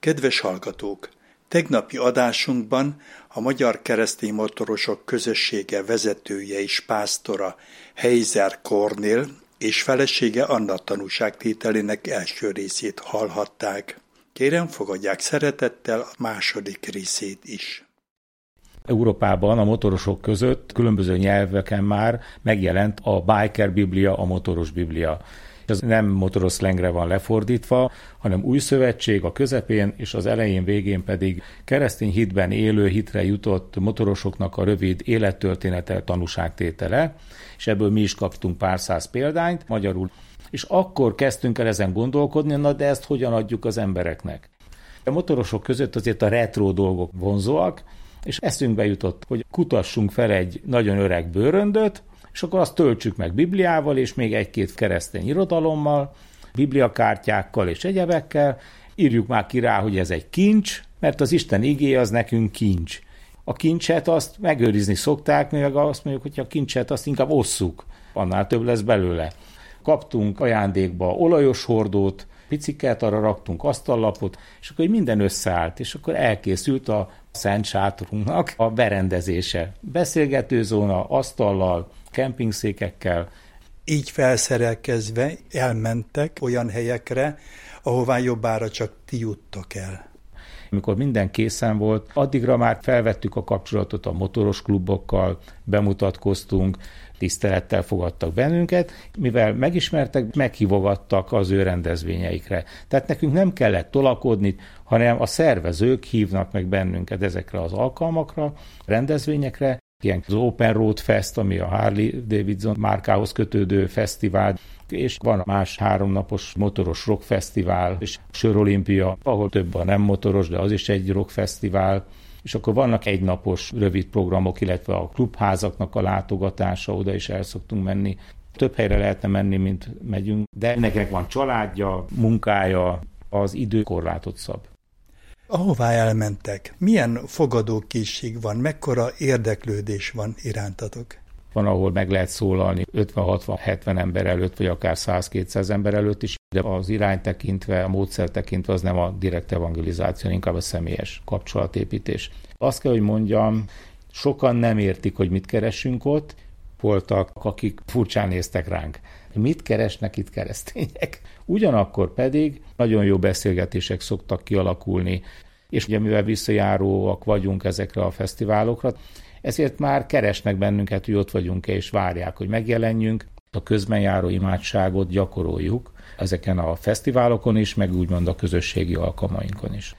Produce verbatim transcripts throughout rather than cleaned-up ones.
Kedves hallgatók! Tegnapi adásunkban a Magyar Keresztény Motorosok Közössége vezetője és pásztora Heizer Kornél és felesége Anna tanúságtételének első részét hallhatták. Kérem, fogadják szeretettel a második részét is. Európában a motorosok között különböző nyelveken már megjelent a Biker Biblia, a motoros Biblia. Ez nem motoros szlengre van lefordítva, hanem új szövetség a közepén, és az elején végén pedig keresztény hitben élő, hitre jutott motorosoknak a rövid élettörténete, tanúságtétele, és ebből mi is kaptunk pár száz példányt magyarul. És akkor kezdtünk el ezen gondolkodni, na de ezt hogyan adjuk az embereknek? A motorosok között azért a retro dolgok vonzóak, és eszünkbe jutott, hogy kutassunk fel egy nagyon öreg bőröndöt, és akkor azt töltsük meg Bibliával, és még egy-két keresztény irodalommal, bibliakártyákkal és egyebekkel, írjuk már ki rá, hogy ez egy kincs, mert az Isten igéje az nekünk kincs. A kincset azt megőrizni szokták, meg azt mondjuk, hogy a kincset azt inkább osszuk, annál több lesz belőle. Kaptunk ajándékba olajos hordót, piciket, arra raktunk asztallapot, és akkor minden összeállt, és akkor elkészült a szent sátorunknak a berendezése. Beszélgetőzóna, asztallal, kempingszékekkel. Így felszerelkezve elmentek olyan helyekre, ahová jobbára csak ti juttok el. Amikor minden készen volt, addigra már felvettük a kapcsolatot a motoros klubokkal, bemutatkoztunk, tisztelettel fogadtak bennünket, mivel megismertek, meghívogattak az ő rendezvényeikre. Tehát nekünk nem kellett tolakodni, hanem a szervezők hívnak meg bennünket ezekre az alkalmakra, rendezvényekre, ilyen az Open Road Fest, ami a Harley Davidson márkához kötődő fesztivál, és van más háromnapos motoros rockfesztivál, és sörolimpia, ahol több a nem motoros, de az is egy rockfesztivál, és akkor vannak egynapos rövid programok, illetve a klubházaknak a látogatása, oda is el szoktunk menni. Több helyre lehetne menni, mint megyünk, de mindenkinek van családja, munkája, az idő korlátot szab. Ahová elmentek, milyen fogadókészség van, mekkora érdeklődés van irántatok? Van, ahol meg lehet szólalni ötven hatvan hetven ember előtt, vagy akár száz-kétszáz ember előtt is, de az irány tekintve, a módszer tekintve az nem a direkt evangelizáció, inkább a személyes kapcsolatépítés. Azt kell, hogy mondjam, sokan nem értik, hogy mit keresünk ott, voltak, akik furcsán néztek ránk. Mit keresnek itt keresztények? Ugyanakkor pedig nagyon jó beszélgetések szoktak kialakulni, és ugye mivel visszajáróak vagyunk ezekre a fesztiválokra, ezért már keresnek bennünket, hogy ott vagyunk-e, és várják, hogy megjelenjünk. A közben járó imádságot gyakoroljuk ezeken a fesztiválokon is, meg úgymond a közösségi alkalmainkon is.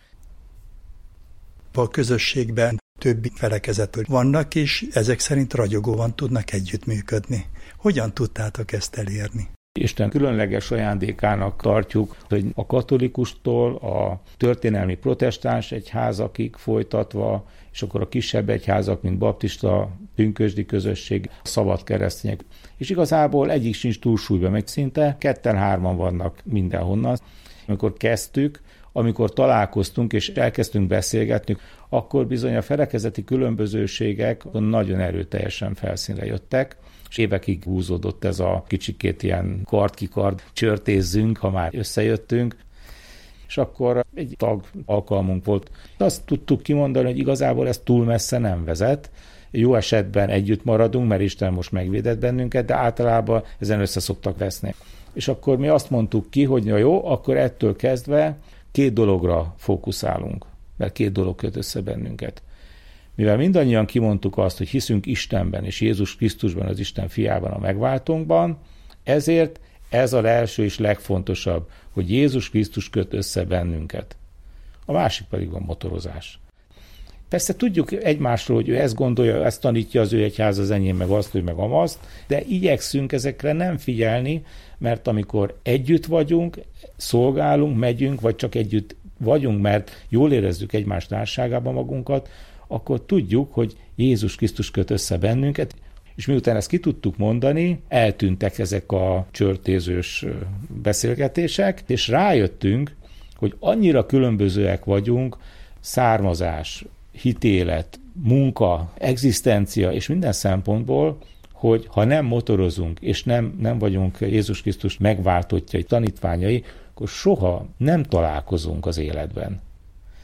A közösségben többi felekezetől vannak, és ezek szerint ragyogóan tudnak együttműködni. Hogyan tudtátok ezt elérni? Isten különleges ajándékának tartjuk, hogy a katolikustól a történelmi protestáns egyházakig folytatva, és akkor a kisebb egyházak, mint baptista, pünkösdi közösség, szabad keresztények. És igazából egyik sincs túlsúlyban, meg szinte ketten-hárman vannak mindenhonnan. Amikor kezdtük, amikor találkoztunk és elkezdtünk beszélgetni, akkor bizony a felekezeti különbözőségek nagyon erőteljesen felszínre jöttek, és évekig húzódott ez a kicsikét ilyen kard-kikard, csörtézzünk, ha már összejöttünk, és akkor egy tag alkalmunk volt. Azt tudtuk kimondani, hogy igazából ez túl messze nem vezet, jó esetben együtt maradunk, mert Isten most megvédett bennünket, de általában ezen össze szoktak veszni. És akkor mi azt mondtuk ki, hogy jó, akkor ettől kezdve két dologra fókuszálunk, mert két dolog köt össze bennünket. Mivel mindannyian kimondtuk azt, hogy hiszünk Istenben és Jézus Krisztusban, az Isten fiában, a megváltónkban, ezért ez a első és legfontosabb, hogy Jézus Krisztus köt össze bennünket. A másik pedig a motorozás. Persze tudjuk egymásról, hogy ő ezt gondolja, ezt tanítja az ő egyház, az enyém, meg azt, ő meg amazt, de igyekszünk ezekre nem figyelni, mert amikor együtt vagyunk, szolgálunk, megyünk, vagy csak együtt vagyunk, mert jól érezzük egymás társágában magunkat, akkor tudjuk, hogy Jézus Krisztus köt össze bennünket, és miután ezt ki tudtuk mondani, eltűntek ezek a csörtézős beszélgetések, és rájöttünk, hogy annyira különbözőek vagyunk, származás, hitélet, munka, egzisztencia és minden szempontból, hogy ha nem motorozunk, és nem, nem vagyunk Jézus Krisztus megváltottjai, tanítványai, akkor soha nem találkozunk az életben.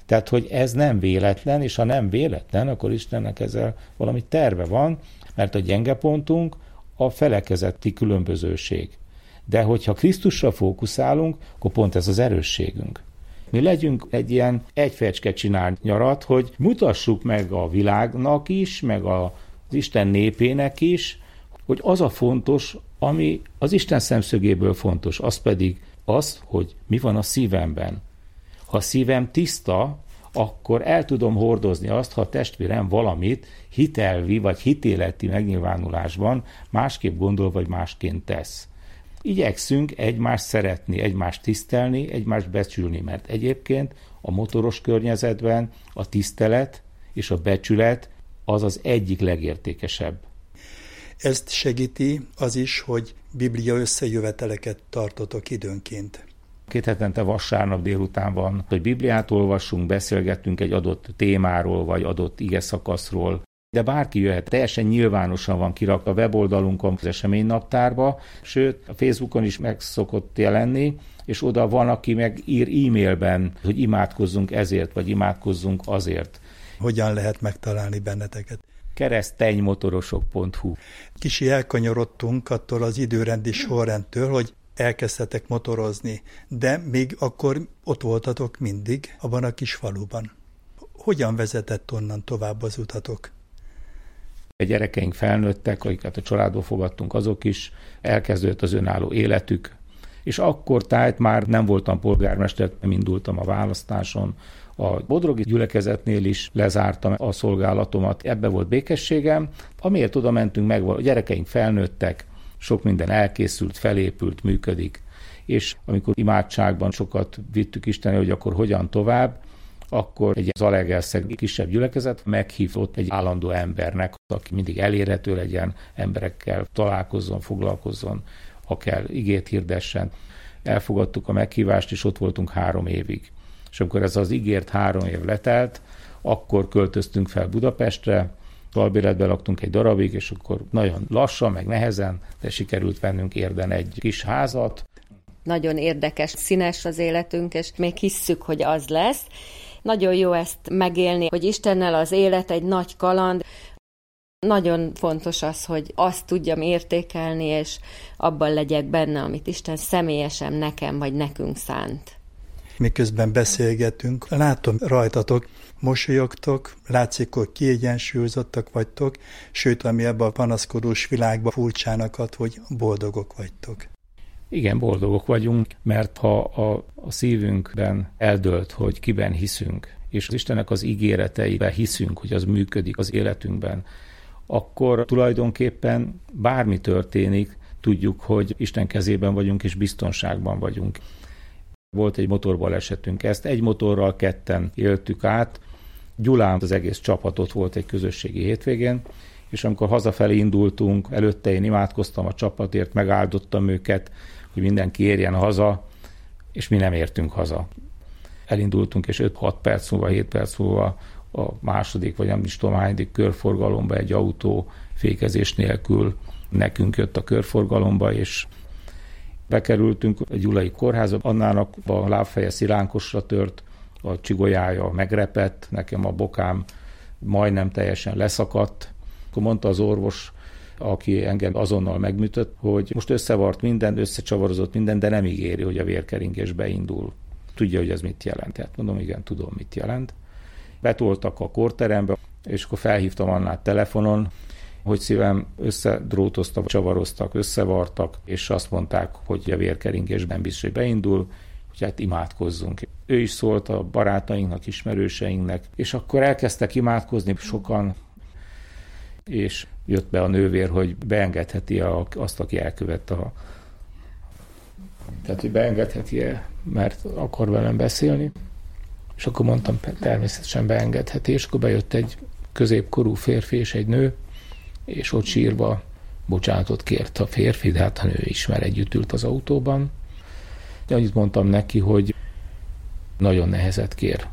Tehát, hogy ez nem véletlen, és ha nem véletlen, akkor Istennek ezzel valami terve van, mert a gyenge pontunk a felekezeti különbözőség. De hogyha Krisztusra fókuszálunk, akkor pont ez az erősségünk. Mi legyünk egy ilyen egyfecske csinált nyarat, hogy mutassuk meg a világnak is, meg az Isten népének is, hogy az a fontos, ami az Isten szemszögéből fontos, az pedig az, hogy mi van a szívemben. Ha a szívem tiszta, akkor el tudom hordozni azt, ha a testvérem valamit hitelvi vagy hitéleti megnyilvánulásban másképp gondol vagy másként tesz. Igyekszünk egymást szeretni, egymást tisztelni, egymást becsülni, mert egyébként a motoros környezetben a tisztelet és a becsület az az egyik legértékesebb. Ezt segíti az is, hogy biblia összejöveteleket tartotok időnként. Két hetente vasárnap délután van, hogy Bibliát olvassunk, beszélgettünk egy adott témáról, vagy adott igeszakaszról, de bárki jöhet, teljesen nyilvánosan van kirakva a weboldalunkon az eseménynaptárba, sőt, a Facebookon is meg szokott jelenni, és oda van, aki meg ír e-mailben, hogy imádkozzunk ezért, vagy imádkozzunk azért. Hogyan lehet megtalálni benneteket? kereszténymotorosok pont hu. Kicsi elkanyarodtunk attól az időrendi sorrendtől, hogy elkezdtetek motorozni, de még akkor ott voltatok mindig, abban a kis faluban. Hogyan vezetett onnan tovább az utatok? A gyerekeink felnőttek, akiket a családból fogadtunk, azok is, elkezdődött az önálló életük, és akkor tájt már nem voltam polgármester, nem indultam a választáson. A bodrogi gyülekezetnél is lezártam a szolgálatomat, ebbe volt békességem, amiért oda mentünk meg, a gyerekeink felnőttek, sok minden elkészült, felépült, működik, és amikor imádságban sokat vittük Istenre, hogy akkor hogyan tovább, akkor egy Zalaegerszeg kisebb gyülekezet meghívott egy állandó embernek, aki mindig elérhető legyen, emberekkel találkozzon, foglalkozzon, ha kell, igét hirdessen. Elfogadtuk a meghívást, és ott voltunk három évig. És amikor ez az ígért három év letelt, akkor költöztünk fel Budapestre, albéletben laktunk egy darabig, és akkor nagyon lassan, meg nehezen, de sikerült vennünk Érden egy kis házat. Nagyon érdekes, színes az életünk, és még hisszük, hogy az lesz. Nagyon jó ezt megélni, hogy Istennel az élet egy nagy kaland. Nagyon fontos az, hogy azt tudjam értékelni, és abban legyek benne, amit Isten személyesen nekem vagy nekünk szánt. Miközben beszélgetünk, látom rajtatok, mosolyogtok, látszik, hogy kiegyensúlyozottak vagytok, sőt, ami ebben a panaszkodós világban furcsának ad, hogy boldogok vagytok. Igen, boldogok vagyunk, mert ha a, a szívünkben eldölt, hogy kiben hiszünk, és az Istennek az ígéreteiben hiszünk, hogy az működik az életünkben, akkor tulajdonképpen bármi történik, tudjuk, hogy Isten kezében vagyunk, és biztonságban vagyunk. Volt egy motorbalesetünk, ezt egy motorral ketten éltük át. Gyulán az egész csapatot volt egy közösségi hétvégén, és amikor hazafelé indultunk, előtte én imádkoztam a csapatért, megáldottam őket, hogy mindenki érjen haza, és mi nem értünk haza. Elindultunk, és öt-hat perc múlva, hét perc múlva a második, vagy nem is tudom hányadik körforgalomba egy autó fékezés nélkül nekünk jött a körforgalomba, és bekerültünk a gyulai kórházba, annának a lábfeje szilánkosra tört, a csigolyája megrepett, nekem a bokám majdnem teljesen leszakadt. Akkor mondta az orvos, aki engem azonnal megműtött, hogy most összevart minden, összecsavarozott minden, de nem ígéri, hogy a vérkeringés beindul. Tudja, hogy ez mit jelent. Hát mondom, igen, tudom, mit jelent. Betoltak a kórterembe, és akkor felhívtam Annát telefonon, hogy szívem összedrótoztak, csavaroztak, összevartak, és azt mondták, hogy a vérkeringésben biztos, hogy beindul, hogy hát imádkozzunk. Ő is szólt a barátainknak, ismerőseinknek, és akkor elkezdtek imádkozni sokan, és jött be a nővér, hogy beengedheti a, azt, aki elkövette a... Tehát, hogy beengedheti-e, mert akar velem beszélni. És akkor mondtam, természetesen beengedheti, és akkor bejött egy középkorú férfi és egy nő, és ott sírva bocsánatot kért a férfi, de hát a nő is, mert együtt ült az autóban. De annyit mondtam neki, hogy nagyon nehezet kér.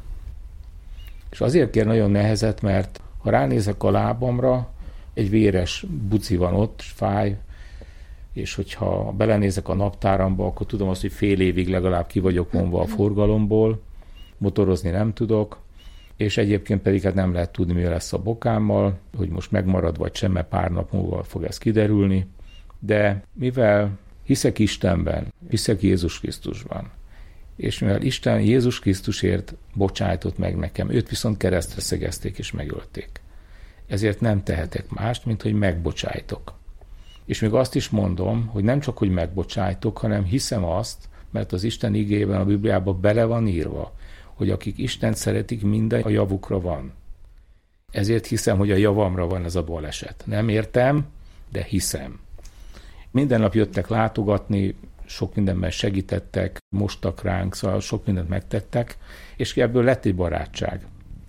És azért kér nagyon nehezet, mert ha ránézek a lábamra, egy véres buci van ott, és fáj, és hogyha belenézek a naptáramba, akkor tudom azt, hogy fél évig legalább ki vagyok vonva a forgalomból, motorozni nem tudok, és egyébként pedig hát nem lehet tudni, mi lesz a bokámmal, hogy most megmarad vagy sem, mert pár nap múlva fog ez kiderülni, de mivel hiszek Istenben, hiszek Jézus Krisztusban, és mivel Isten Jézus Krisztusért bocsájtott meg nekem, őt viszont keresztre szegezték és megölték. Ezért nem tehetek mást, mint hogy megbocsájtok. És még azt is mondom, hogy nem csak, hogy megbocsájtok, hanem hiszem azt, mert az Isten igéjében, a Bibliában bele van írva, hogy akik Istent szeretik, minden a javukra van. Ezért hiszem, hogy a javamra van ez a baleset. Nem értem, de hiszem. Minden nap jöttek látogatni, sok mindenben segítettek, mostak ránk, szóval sok mindent megtettek, és ebből lett egy barátság.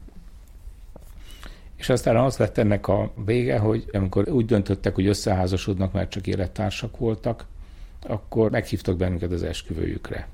És aztán az lett ennek a vége, hogy amikor úgy döntöttek, hogy összeházasodnak, mert csak élettársak voltak, akkor meghívtak bennünket az esküvőjükre.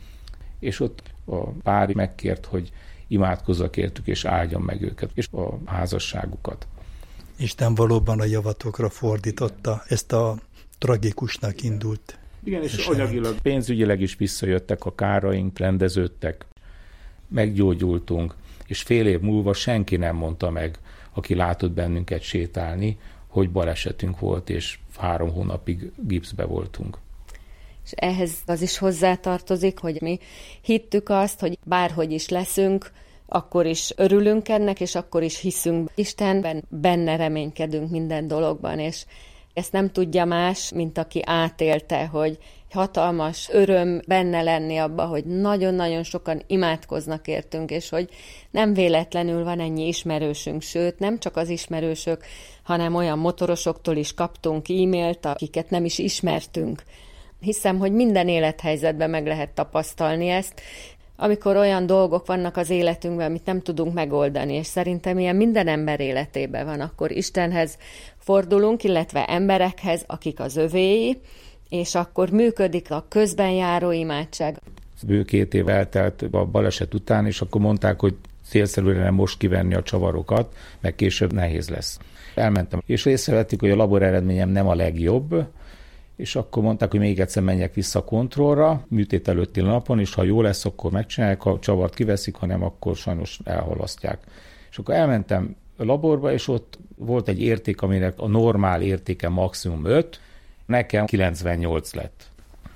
És ott a pár megkért, hogy imádkozzak értük, és áldjam meg őket, és a házasságukat. Isten valóban a javatokra fordította ezt a tragikusnak indult. Igen, és eseményt. Anyagilag, pénzügyileg is visszajöttek a káraink, rendeződtek, meggyógyultunk, és fél év múlva senki nem mondta meg, aki látott bennünket sétálni, hogy balesetünk volt, és három hónapig gipszbe voltunk. És ehhez az is hozzátartozik, hogy mi hittük azt, hogy bárhogy is leszünk, akkor is örülünk ennek, és akkor is hiszünk Istenben, benne reménykedünk minden dologban, és ezt nem tudja más, mint aki átélte, hogy hatalmas öröm benne lenni abba, hogy nagyon-nagyon sokan imádkoznak értünk, és hogy nem véletlenül van ennyi ismerősünk, sőt, nem csak az ismerősök, hanem olyan motorosoktól is kaptunk e-mailt, akiket nem is ismertünk. Hiszem, hogy minden élethelyzetben meg lehet tapasztalni ezt, amikor olyan dolgok vannak az életünkben, amit nem tudunk megoldani, és szerintem ilyen minden ember életében van, akkor Istenhez fordulunk, illetve emberekhez, akik az övéi, és akkor működik a közben járó imádság. Bő két év eltelt a baleset után, és akkor mondták, hogy célszerű lenne most kivenni a csavarokat, meg később nehéz lesz. Elmentem, és észrevettük, hogy a labor eredményem nem a legjobb, és akkor mondták, hogy még egyszer menjek vissza a kontrollra, műtét előtti napon, és ha jó lesz, akkor megcsinálják, a csavart kiveszik, ha nem, akkor sajnos elhalasztják. És akkor elmentem a laborba, és ott volt egy érték, aminek a normál értéke maximum öt, nekem kilencvennyolc lett.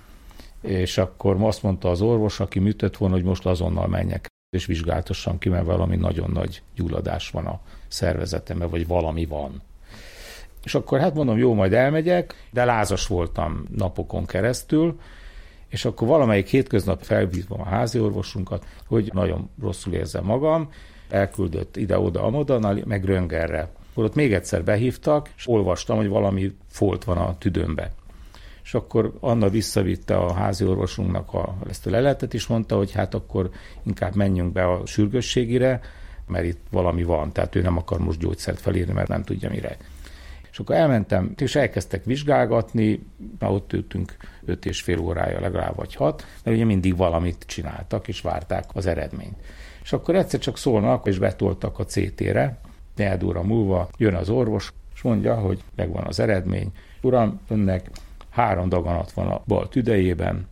És akkor azt mondta az orvos, aki műtött volna, hogy most azonnal menjek, és vizsgáltassam ki, mert valami nagyon nagy gyulladás van a szervezetemben, vagy valami van. És akkor hát mondom, jó, majd elmegyek, de lázas voltam napokon keresztül, és akkor valamelyik hétköznap felhívom a házi orvosunkat, hogy nagyon rosszul érzem magam, elküldött ide-oda, amoda, meg röntgenre. Akkor ott még egyszer behívtak, és olvastam, hogy valami folt van a tüdőmbe. És akkor Anna visszavitte a házi orvosunknak a, ezt a leletet, és mondta, hogy hát akkor inkább menjünk be a sürgősségire, mert itt valami van, tehát ő nem akar most gyógyszert felírni, mert nem tudja mire. És akkor elmentem, és elkezdtek vizsgálgatni, már ott ültünk öt és fél órája legalább vagy hat, mert ugye mindig valamit csináltak, és várták az eredményt. És akkor egyszer csak szólnak, és betoltak a cé té-re, négy óra múlva jön az orvos, és mondja, hogy megvan az eredmény. Uram, önnek három daganat van a bal tüdejében,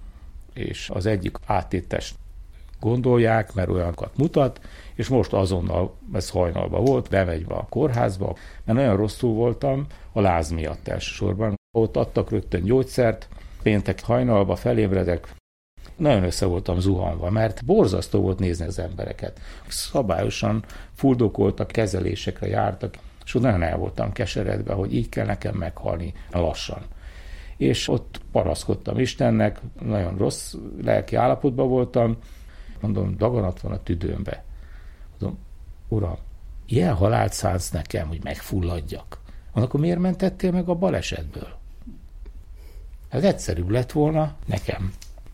és az egyik áttétest gondolják, mert olyanokat mutat, és most azonnal, ez hajnalban volt, bemegy a kórházba, mert nagyon rosszul voltam a láz miatt elsősorban. Ott adtak rögtön gyógyszert, péntek hajnalba felébredek, nagyon össze voltam zuhanva, mert borzasztó volt nézni az embereket. Szabályosan fuldokoltak, kezelésekre jártak, és ott nagyon el voltam keseredve, hogy így kell nekem meghalni lassan. És ott paraszkodtam Istennek, nagyon rossz lelki állapotban voltam, mondom, daganat van a tüdőmbe. Mondom, Uram, ilyen halált szánsz nekem, hogy megfulladjak. Mondom, akkor miért mentettél meg a balesetből? Ez egyszerűbb lett volna nekem.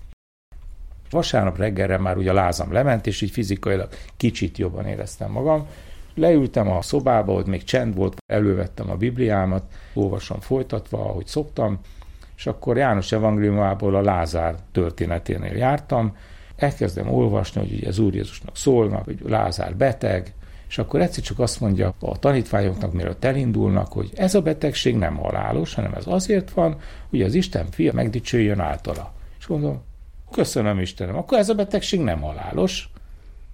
Vasárnap reggelre már ugye a lázam lement, és így fizikailag kicsit jobban éreztem magam. Leültem a szobába, ott még csend volt, elővettem a Bibliámat, olvasom folytatva, ahogy szoktam, és akkor János evangéliumából a Lázár történeténél jártam, elkezdem olvasni, hogy ugye az Úr Jézusnak szólnak, hogy Lázár beteg, és akkor egyszer csak azt mondja a tanítványoknak, mielőtt elindulnak, hogy ez a betegség nem halálos, hanem ez azért van, hogy az Isten fia megdicsőjön általa. És mondom, köszönöm Istenem, akkor ez a betegség nem halálos.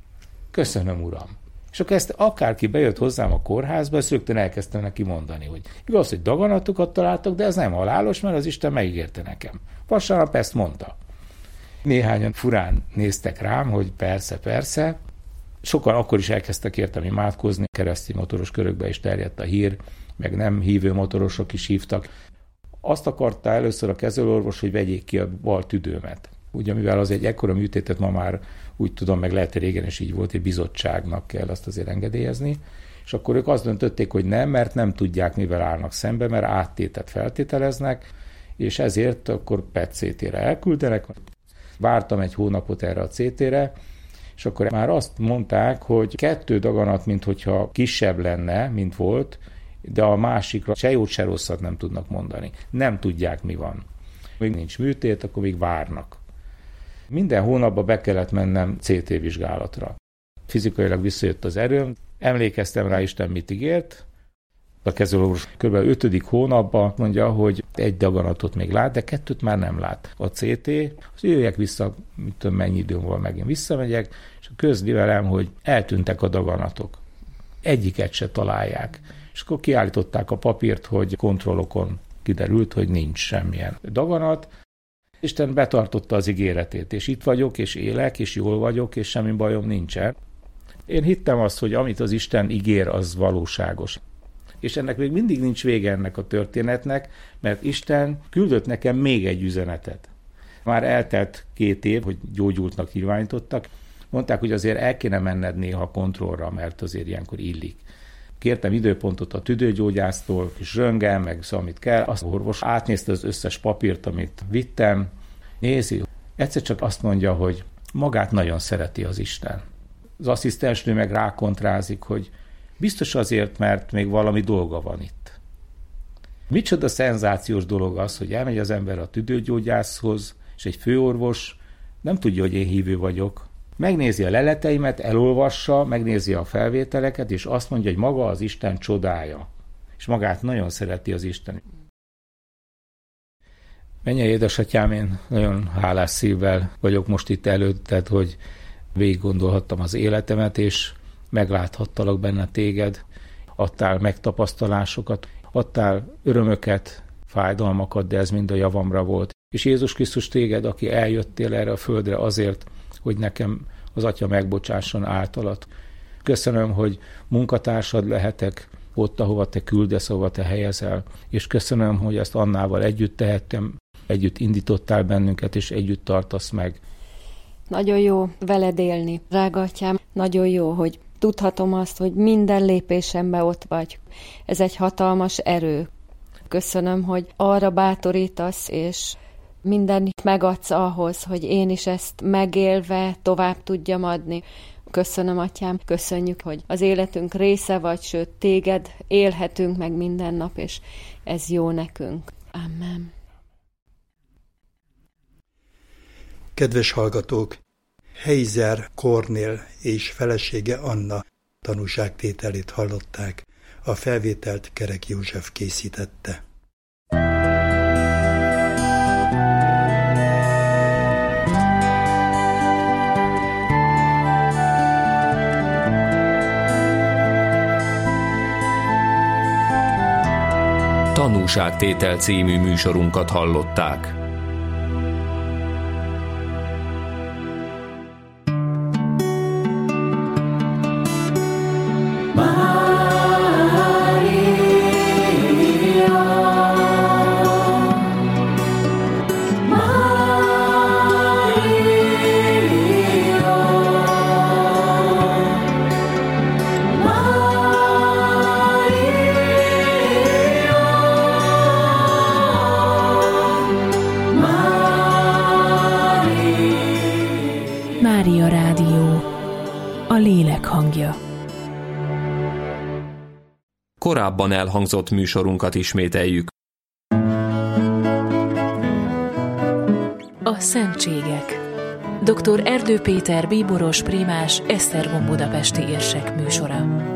Köszönöm, uram. És akkor ezt akárki bejött hozzám a kórházba, ezt rögtön elkezdtem neki mondani, hogy igaz, hogy daganatokat találtak, de ez nem halálos, mert az Isten megígérte nekem. Vasárnap ezt mondta. Néhányan furán néztek rám, hogy persze, persze. Sokan akkor is elkezdtek értem imádkozni, keresztény motoros körökbe is terjedt a hír, meg nem hívő motorosok is hívtak. Azt akarta először a kezelőorvos, hogy vegyék ki a bal tüdőmet. Ugye, mivel az egy ekkora műtétet ma már úgy tudom, meg lehet, hogy régen is így volt, hogy bizottságnak kell azt azért engedélyezni, és akkor ők azt döntötték, hogy nem, mert nem tudják, mivel állnak szembe, mert áttétet feltételeznek, és ezért akkor pé e té cé té-re elküldenek. Vártam egy hónapot erre a cé té-re, és akkor már azt mondták, hogy kettő daganat, minthogyha kisebb lenne, mint volt, de a másikra se jót, se rosszat nem tudnak mondani. Nem tudják, mi van. Még nincs műtét, akkor még várnak. Minden hónapban be kellett mennem cé té vizsgálatra. Fizikailag visszajött az erőm, emlékeztem rá, Isten mit ígért. A kezelőorvos kb. ötödik hónapban mondja, hogy egy daganatot még lát, de kettőt már nem lát. A cé té, az jöjjek vissza, mit tudom, mennyi időm van, megint visszamegyek, és közli velem, hogy eltűntek a daganatok. Egyiket se találják. És akkor kiállították a papírt, hogy kontrollokon kiderült, hogy nincs semmilyen daganat. Isten betartotta az ígéretét, és itt vagyok, és élek, és jól vagyok, és semmi bajom nincsen. Én hittem azt, hogy amit az Isten ígér, az valóságos. És ennek még mindig nincs vége ennek a történetnek, mert Isten küldött nekem még egy üzenetet. Már eltelt két év, hogy gyógyultnak nyilvánítottak. Mondták, hogy azért el kéne menned néha kontrollra, mert azért ilyenkor illik. Kértem időpontot a tüdőgyógyásztól, és röntgen, meg szóval, amit kell. Az orvos átnézte az összes papírt, amit vittem. Nézi, egyszer csak azt mondja, hogy magát nagyon szereti az Isten. Az asszisztensnő meg rákontrázik, hogy biztos azért, mert még valami dolga van itt. Micsoda szenzációs dolog az, hogy elmegy az ember a tüdőgyógyászhoz, és egy főorvos nem tudja, hogy én hívő vagyok. Megnézi a leleteimet, elolvassa, megnézi a felvételeket, és azt mondja, hogy maga az Isten csodája. És magát nagyon szereti az Isten. Mennyei édesatyám, én nagyon hálás szívvel vagyok most itt előtted, hogy végig gondolhattam az életemet, és megláthattalak benne téged, adtál megtapasztalásokat, adtál örömöket, fájdalmakat, de ez mind a javamra volt. És Jézus Krisztus téged, aki eljöttél erre a földre azért, hogy nekem az Atya megbocsásson általat. Köszönöm, hogy munkatársad lehetek ott, ahova te küldesz, ahova te helyezel, és köszönöm, hogy ezt Annával együtt tehettem, együtt indítottál bennünket, és együtt tartasz meg. Nagyon jó veled élni, drága Atyám, nagyon jó, hogy tudhatom azt, hogy minden lépésemben ott vagy. Ez egy hatalmas erő. Köszönöm, hogy arra bátorítasz, és mindent megadsz ahhoz, hogy én is ezt megélve tovább tudjam adni. Köszönöm, Atyám, köszönjük, hogy az életünk része vagy, sőt, téged élhetünk meg minden nap, és ez jó nekünk. Amen. Kedves hallgatók! Heizer Kornél és felesége Anna tanúságtételét hallották. A felvételt Kerek József készítette. Tanúságtétel című műsorunkat hallották. Mária Rádió, a lélek hangja. Korábban elhangzott műsorunkat ismételjük. A szentségek. doktor Erdő Péter bíboros primás Esztergom budapesti érsek műsora.